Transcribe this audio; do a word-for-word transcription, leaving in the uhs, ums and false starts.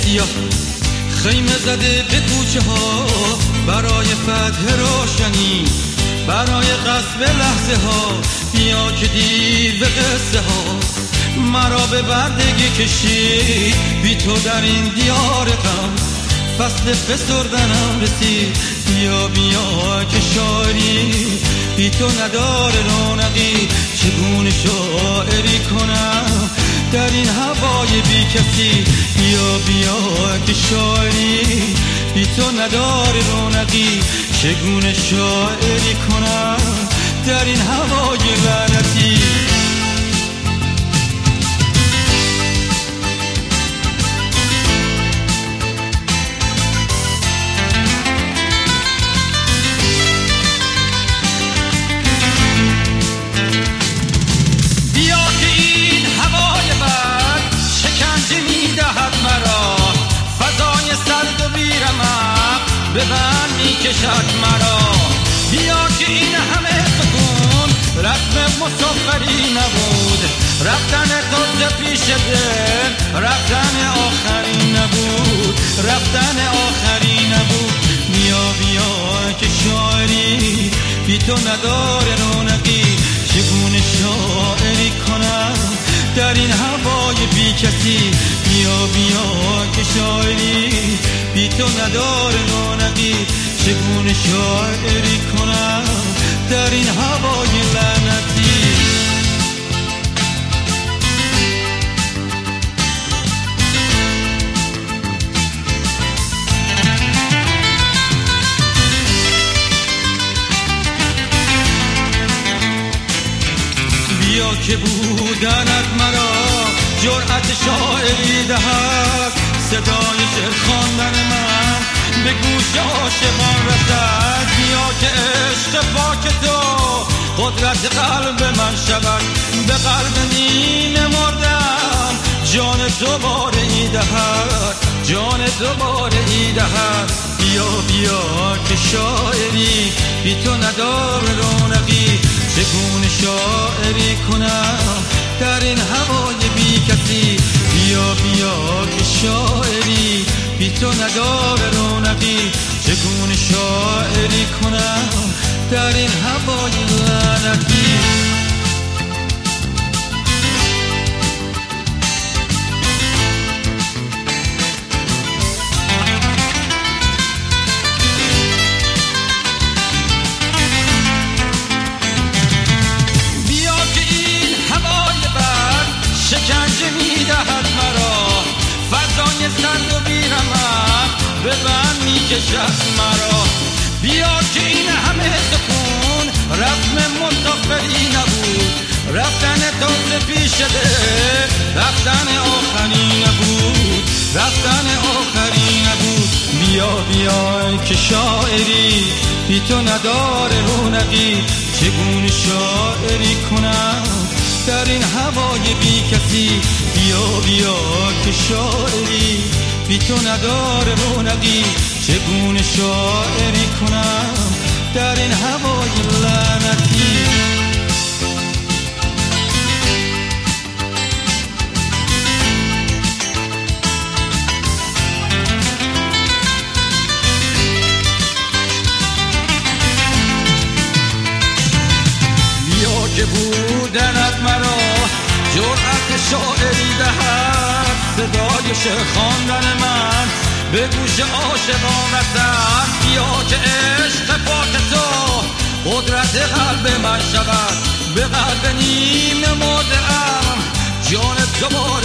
سیاه خیمه زده به کوچه ها برای فتح روشنی، برای قصب لحظه ها. بیا که دیر به قصه ها مرا به بردگی کشید، بی تو در این دیار غم فصل فسردنم رسید. بیا بیا که شاعری بی تو نداره رونقی، چگونه شاعری کنم در این هوای بی کسی. بیا بیا که شاعری بی تو نداره رونقی، چگونه شاعری کنم در این هوای لعنتی. به من میکشد مرا، بیا که این همه سکون رسم مسافری نبود. رفتن تو پیش دل رفتن آخری نبود، رفتن آخری نبود. بیا بیا که شاعری بی تو نداره رونقی، چگونه شاعری کنم در این هوای بی کسی. بیا بیا که شاعری بی تو نداره رونقی، چگونه شاعری کنم در این هوای لعنتی. بیا که بودنت مرا جرأت شاعری دهد، صدای شعر خواندن من به گوش عاشقان رسد. بیا که عشق پاک تو قدرت قلب من شود، به قلب نیمه مردم جان دوباره ای دهد، جان دوباره ای دهد. بیا بیا که شاعری بی تو نداره رونقی، چگونه شاعری کنم در این هوای بی کسی. بیا بیا که شاعری بی تو نداره رونقی، چگونه شاعری کنم در این هوای لعنتی. شکنجه میدهد مرا فضای سرد و بیرمق، به من میکشد مرا. بیا که این همه سکون رسم مسافری نبود. رفتن تو پیش ده رفتن آخری نبود، رفتن آخری نبود. بیا بیا که شاعری بی تو نداره رونقی، چگونه شاعری کنم در این هوای بی کسی. بیا بیا که شاعری بی تو نداره رونقی، چگونه شاعری کنم در این هوای لعنتی. بیا که بودنت مرا جرأت شاعری دهد، صدای شعر خواندن من به گوش عاشقان رسد. بیا که عشق پاک تو قدرت قلب من شود، به قلب نیمه مرده ام جان تو